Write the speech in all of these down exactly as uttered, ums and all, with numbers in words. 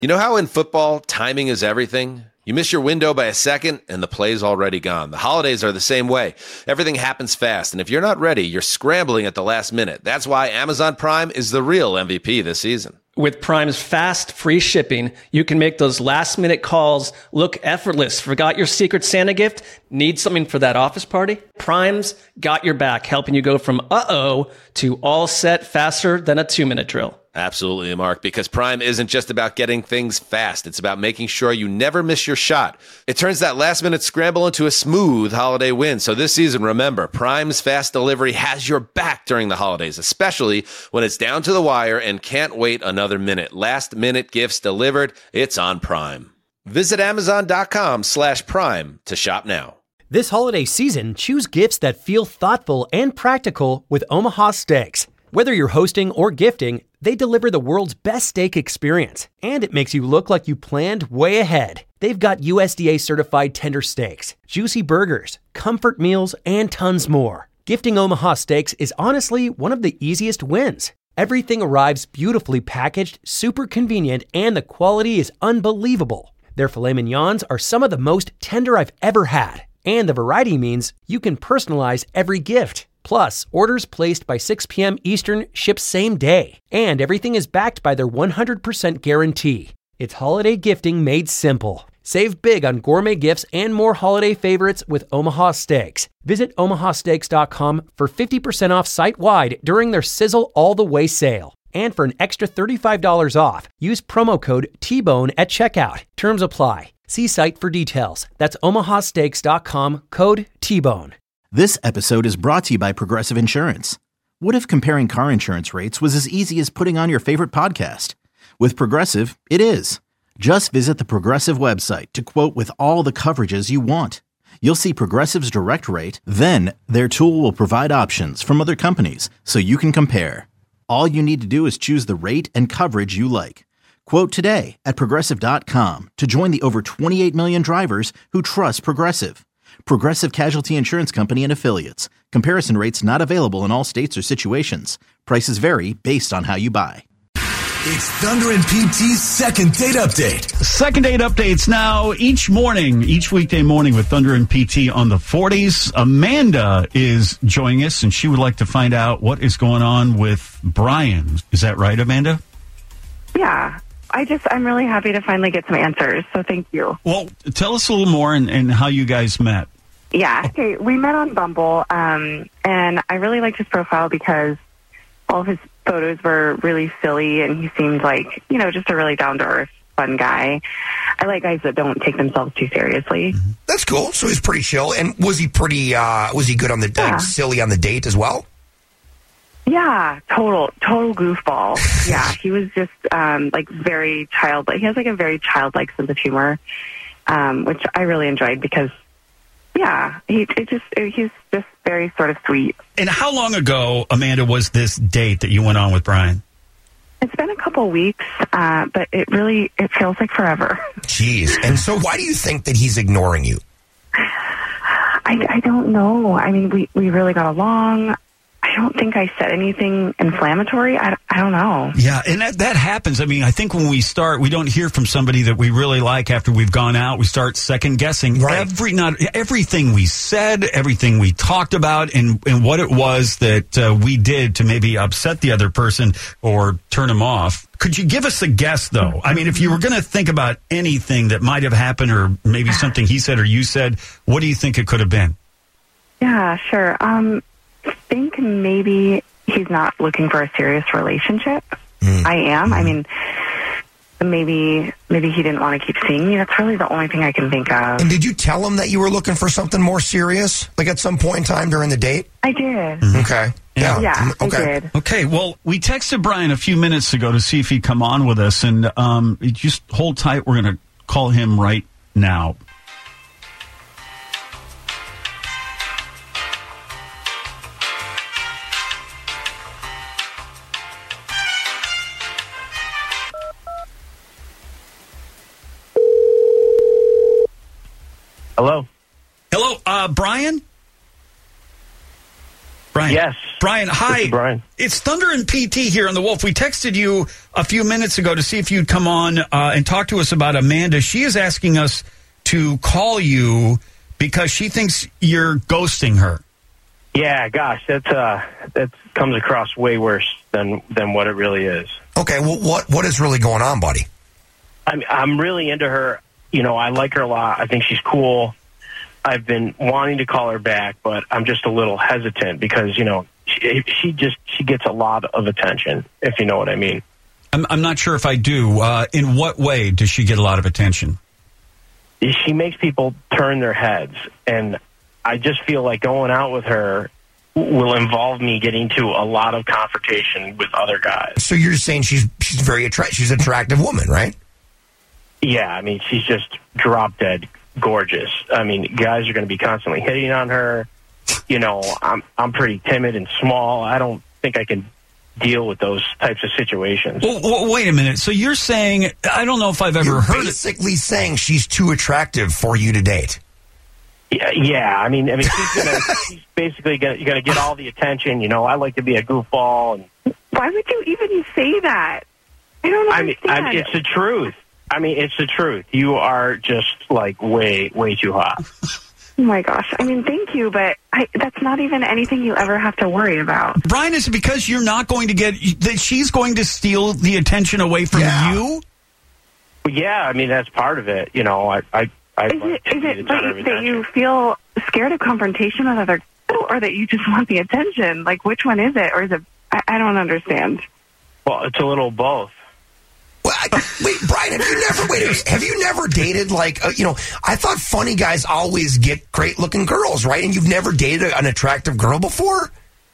You know how in football, timing is everything? You miss your window by a second, and the play's already gone. The holidays are the same way. Everything happens fast, and if you're not ready, you're scrambling at the last minute. That's why Amazon Prime is the real M V P this season. With Prime's fast, free shipping, you can make those last-minute calls look effortless. Forgot your Secret Santa gift? Need something for that office party? Prime's got your back, helping you go from uh-oh to all set faster than a two-minute drill. Absolutely, Mark, because Prime isn't just about getting things fast. It's about making sure you never miss your shot. It turns that last-minute scramble into a smooth holiday win. So this season, remember, Prime's fast delivery has your back during the holidays, especially when it's down to the wire and can't wait another minute. Last-minute gifts delivered, it's on Prime. Visit Amazon.com slash Prime to shop now. This holiday season, choose gifts that feel thoughtful and practical with Omaha Steaks. Whether you're hosting or gifting, they deliver the world's best steak experience, and it makes you look like you planned way ahead. They've got U S D A-certified tender steaks, juicy burgers, comfort meals, and tons more. Gifting Omaha Steaks is honestly one of the easiest wins. Everything arrives beautifully packaged, super convenient, and the quality is unbelievable. Their filet mignons are some of the most tender I've ever had, and the variety means you can personalize every gift. Plus, orders placed by six p.m. Eastern ship same day. And everything is backed by their one hundred percent guarantee. It's holiday gifting made simple. Save big on gourmet gifts and more holiday favorites with Omaha Steaks. Visit omaha steaks dot com for fifty percent off site-wide during their Sizzle All the Way sale. And for an extra thirty-five dollars off, use promo code T Bone at checkout. Terms apply. See site for details. That's omaha steaks dot com, code T Bone. This episode is brought to you by Progressive Insurance. What if comparing car insurance rates was as easy as putting on your favorite podcast? With Progressive, it is. Just visit the Progressive website to quote with all the coverages you want. You'll see Progressive's direct rate, then their tool will provide options from other companies so you can compare. All you need to do is choose the rate and coverage you like. Quote today at progressive dot com to join the over twenty-eight million drivers who trust Progressive. Progressive Casualty Insurance Company and Affiliates. Comparison rates not available in all states or situations. Prices vary based on how you buy. It's Thunder and P T's second date update. Second date updates now each morning, each weekday morning with Thunder and P T on the forties. Amanda is joining us, and she would like to find out what is going on with Brian. Is that right, Amanda? Yeah. I just, I'm really happy to finally get some answers, so thank you. Well, tell us a little more and, and how you guys met. Yeah, okay, we met on Bumble, um, and I really liked his profile because all of his photos were really silly, and he seemed like, you know, just a really down-to-earth, fun guy. I like guys that don't take themselves too seriously. That's cool. So he's pretty chill. And was he pretty, uh, was he good on the date, Yeah. silly on the date as well? Yeah, total, total goofball. Yeah, he was just, um, like, very childlike. He has, like, a very childlike sense of humor, um, which I really enjoyed because, yeah, he it just he's just very sort of sweet. And how long ago, Amanda, was this date that you went on with Brian? It's been a couple weeks, uh, but it really, it feels like forever. Jeez. And so why do you think that he's ignoring you? I, I don't know. I mean, we, we really got along. I don't think I said anything inflammatory. I, I don't know. Yeah, and that, that happens. I mean, I think when we start, we don't hear from somebody that we really like after we've gone out. We start second guessing Right. every not everything we said, everything we talked about, and, and what it was that uh, we did to maybe upset the other person or turn them off. Could you give us a guess, though? I mean, if you were going to think about anything that might have happened or maybe something he said or you said, what do you think it could have been? Yeah, sure. Um, I think maybe he's not looking for a serious relationship. Mm. I am. I mean, maybe maybe he didn't want to keep seeing me. That's really the only thing I can think of. And did you tell him that you were looking for something more serious, like at some point in time during the date? I did. Mm-hmm. Okay. Yeah, Yeah. I Okay. did. Okay, well, we texted Brian a few minutes ago to see if he'd come on with us, and um, just hold tight. We're going to call him right now. Hello. Hello, uh, Brian? Brian, Brian. Yes. Brian, hi. Brian. It's Thunder and P T here on The Wolf. We texted you a few minutes ago to see if you'd come on uh, and talk to us about Amanda. She is asking us to call you because she thinks you're ghosting her. Yeah, gosh, that's uh, that comes across way worse than than what it really is. Okay, well, what what is really going on, buddy? I'm I'm really into her. You know, I like her a lot. I think she's cool. I've been wanting to call her back, but I'm just a little hesitant because, you know, she, she just she gets a lot of attention, if you know what I mean. I'm, I'm not sure if I do. Uh, in what way does she get a lot of attention? She makes people turn their heads, and I just feel like going out with her will involve me getting to a lot of confrontation with other guys. So you're saying she's she's very attra- she's an attractive woman, right? Yeah, I mean, she's just drop dead gorgeous. I mean, guys are going to be constantly hitting on her. You know, I'm I'm pretty timid and small. I don't think I can deal with those types of situations. Well, well, wait a minute. So you're saying, I don't know if I've ever you're heard basically saying she's too attractive for you to date. Yeah, yeah. I mean, I mean, she's gonna, she's basically gonna, you're going to get all the attention. You know, I like to be a goofball. And why would you even say that? I don't I mean, understand. I mean, it's the truth. I mean, it's the truth. You are just like way, way too hot. Oh my gosh. I mean, thank you, but I, that's not even anything you ever have to worry about. Brian, is it because you're not going to get, that she's going to steal the attention away from Yeah. you? Well, yeah, I mean, that's part of it. You know, I, I, I Is like it, to is be it the that center of you, that you attention. feel scared of confrontation with other people, or that you just want the attention? Like, which one is it? Or is it, I, I don't understand. Well, it's a little both. Well, I, wait, Brian, have you never wait? Have you never dated like uh, you know? I thought funny guys always get great looking girls, right? And you've never dated an attractive girl before?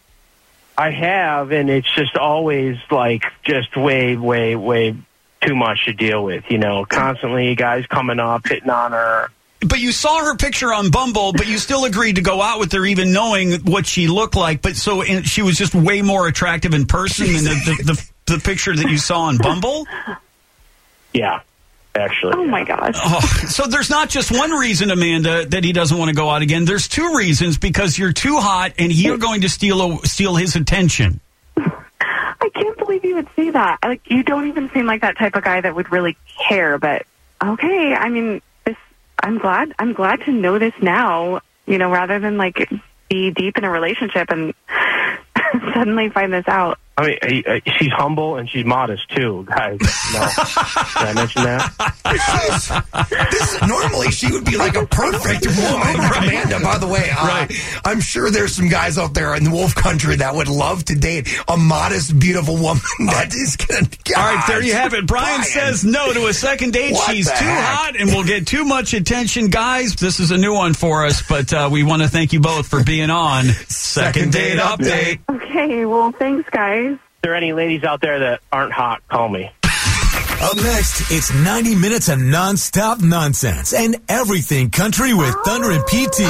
I have, and it's just always like just way, way, way too much to deal with. You know, constantly guys coming up, hitting on her. But you saw her picture on Bumble, but you still agreed to go out with her, even knowing what she looked like. But so and she was just way more attractive in person than the the, the, the picture that you saw on Bumble. Yeah, actually. Oh, yeah. my gosh. Oh, so there's not just one reason, Amanda, that he doesn't want to go out again. There's two reasons, because you're too hot and you're going to steal a, steal his attention. I can't believe you would say that. Like, you don't even seem like that type of guy that would really care, but okay. I mean, this, I'm glad, I'm glad to know this now, you know, rather than like be deep in a relationship and suddenly find this out. I mean, I, I, she's humble and she's modest too, guys. No, did I mention that? This is, normally she would be like a perfect woman, Right. Amanda. By the way, uh, Right. I'm sure there's some guys out there in the Wolf Country that would love to date a modest, beautiful woman that is going to. All right, there you have it. Brian, Brian. says no to a second date. What She's the too heck? hot and will get too much attention. Guys, this is a new one for us, but uh, we want to thank you both for being on Second Date Update. Okay, well, thanks, guys. If there are any ladies out there that aren't hot, call me. Up next, it's ninety minutes of nonstop nonsense and everything country with Thunder and P T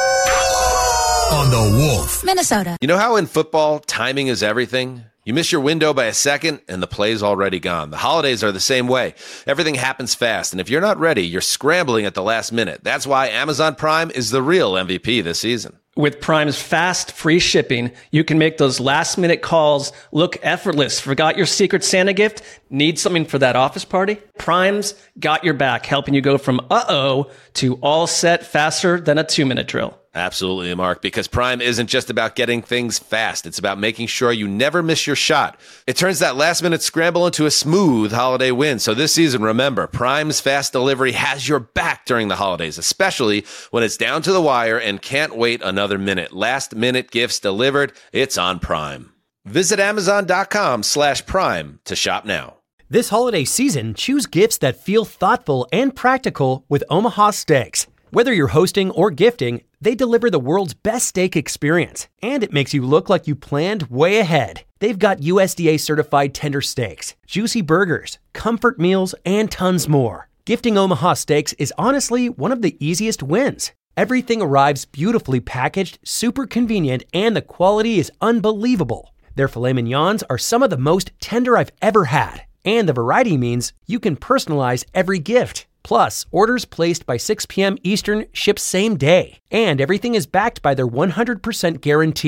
on The Wolf. Minnesota. You know how in football, timing is everything? You miss your window by a second and the play's already gone. The holidays are the same way. Everything happens fast, and if you're not ready, you're scrambling at the last minute. That's why Amazon Prime is the real M V P this season. With Prime's fast, free shipping, you can make those last-minute calls look effortless. Forgot your Secret Santa gift? Need something for that office party? Prime's got your back, helping you go from uh-oh to all set faster than a two-minute drill. Absolutely, Mark, because Prime isn't just about getting things fast. It's about making sure you never miss your shot. It turns that last-minute scramble into a smooth holiday win. So this season, remember, Prime's fast delivery has your back during the holidays, especially when it's down to the wire and can't wait another minute. Last-minute gifts delivered, it's on Prime. Visit Amazon.com slash Prime to shop now. This holiday season, choose gifts that feel thoughtful and practical with Omaha Steaks. Whether you're hosting or gifting, they deliver the world's best steak experience, and it makes you look like you planned way ahead. They've got U S D A certified tender steaks, juicy burgers, comfort meals, and tons more. Gifting Omaha Steaks is honestly one of the easiest wins. Everything arrives beautifully packaged, super convenient, and the quality is unbelievable. Their filet mignons are some of the most tender I've ever had, and the variety means you can personalize every gift. Plus, orders placed by six p.m. Eastern ship same day, and everything is backed by their one hundred percent guarantee.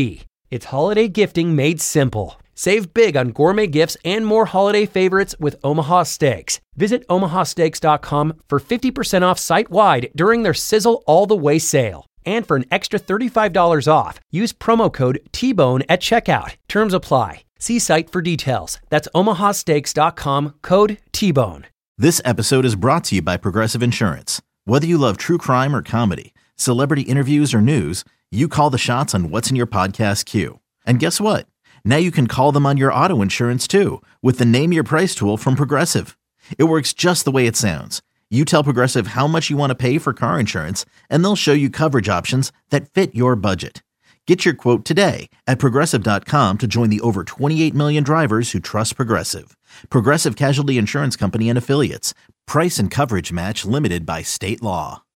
It's holiday gifting made simple. Save big on gourmet gifts and more holiday favorites with Omaha Steaks. Visit omaha steaks dot com for fifty percent off site-wide during their Sizzle All the Way sale. And for an extra thirty-five dollars off, use promo code T-Bone at checkout. Terms apply. See site for details. That's omaha steaks dot com, code T-Bone. This episode is brought to you by Progressive Insurance. Whether you love true crime or comedy, celebrity interviews or news, you call the shots on what's in your podcast queue. And guess what? Now you can call them on your auto insurance too with the Name Your Price tool from Progressive. It works just the way it sounds. You tell Progressive how much you want to pay for car insurance, and they'll show you coverage options that fit your budget. Get your quote today at progressive dot com to join the over twenty-eight million drivers who trust Progressive. Progressive Casualty Insurance Company and Affiliates. Price and coverage match limited by state law.